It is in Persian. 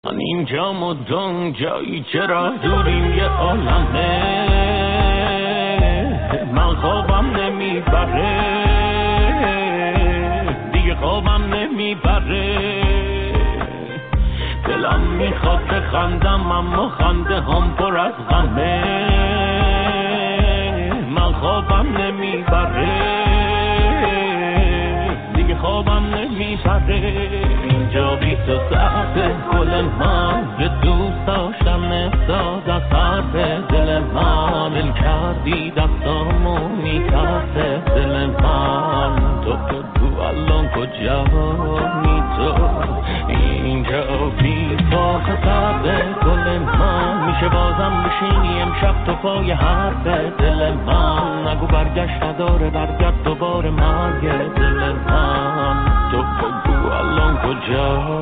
من اینجا مدام جایی چرا دوریم یه عالمه من خوابم نمیبره دیگه خوابم نمیبره دلم میخواد که خندم اما خنده هم پر از غمه من خوابم نمیبره دیگه خوابم نمیبره اینجا بی تو ساعت گل من یه دوست داشتم احساس از حرف دل من دل کردی دستامو میترسه دل من تو الان کجایی تو اینجا بی تو خطر گل من میشه بازم بشینی امشب تو پای حرف دل من نگو برگشت نداره برگرد دوباره مرگ دل من تو الان کجایی